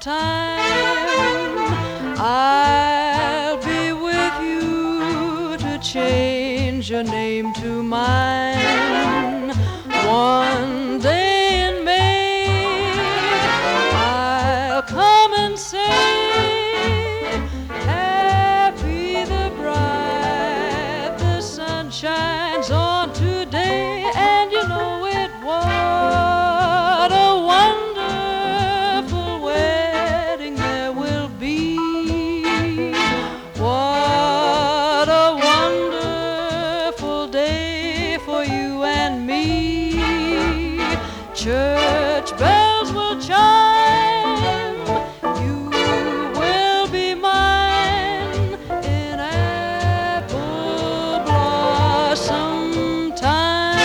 time, I'll be with you to change your name to mine. One day in May, I'll come and say, happy the bride, the sun shines on today, and you know it. What a wonderful wedding there will be. What a wonderful day for you and me. Church bells will chime, you will be mine in apple blossom time.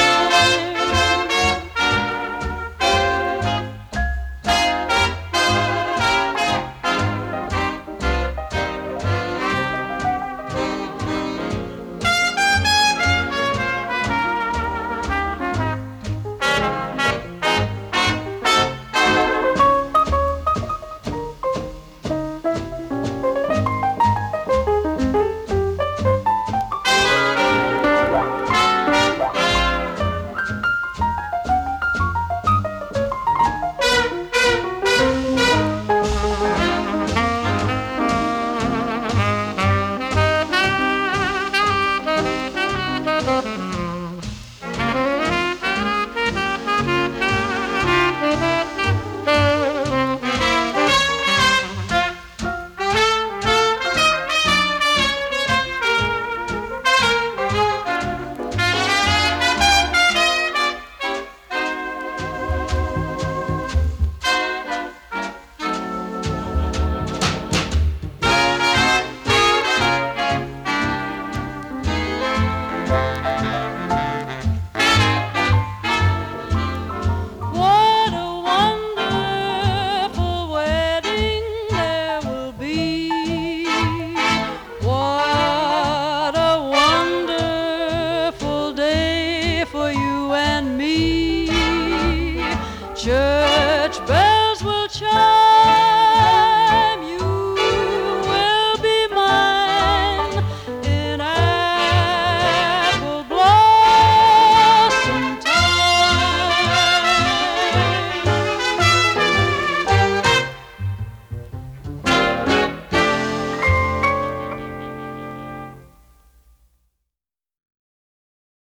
Church bells